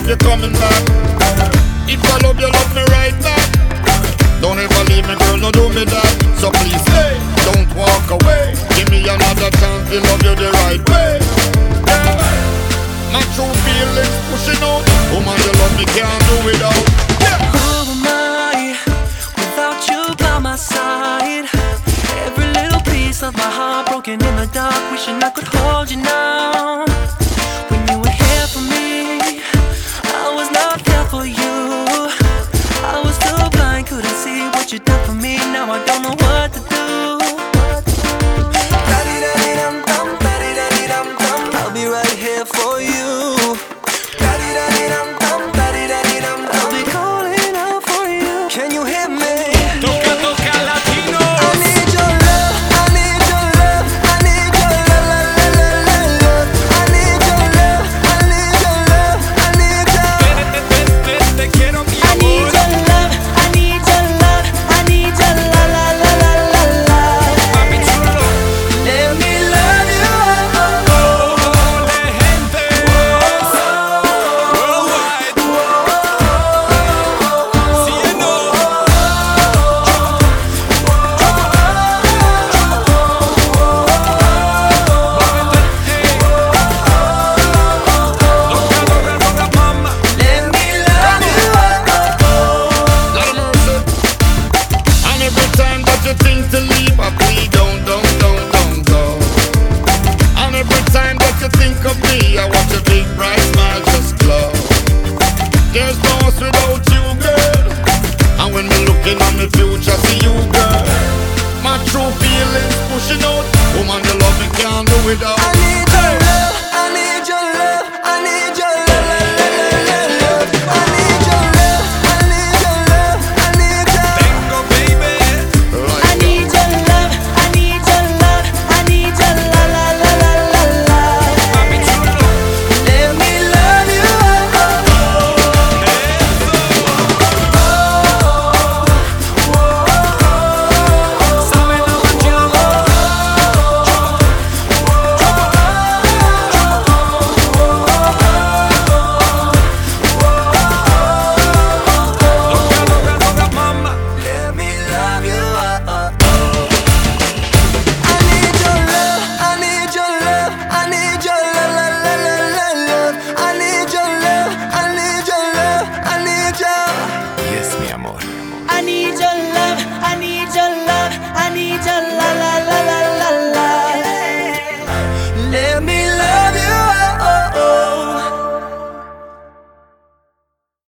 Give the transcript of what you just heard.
you're coming back. If I love you, love me right back. Don't ever leave me, girl, no do me that. So please stay, don't walk away. Give me another chance to love you the right way. Yeah. My true feelings pushing out. Woman, you love me, can't do without. Yeah. Who am I without you by my side? Every little piece of my heart broken in the dark, wishing I could hold you now. When you were here for me, I was not there for you. I was too blind, couldn't see what you done for me. Now I don't know what to do. I'll be right here for you. I'll be calling out for you. Can you hear me? Toca, toca, Latinos. I need your love, I need your love, I need your love, love. I need your love, I need your love, I need your. Te quiero, mi I need amor. your love, I need your love, I need your la la la la la la. Papi chulo. Let me love you. Ole, gente. Worldwide. Sí o no. Mama. Let me love you. Lord of mercy. And every time that you think to leave, I plead, don't go. And every time that you think of me, I watch your big bright smile just glow. There's no us without you, girl. And when me looking at my future, see you, girl. My true feelings pushing out. Woman, you love me, can't do without. I need your love, I need your love.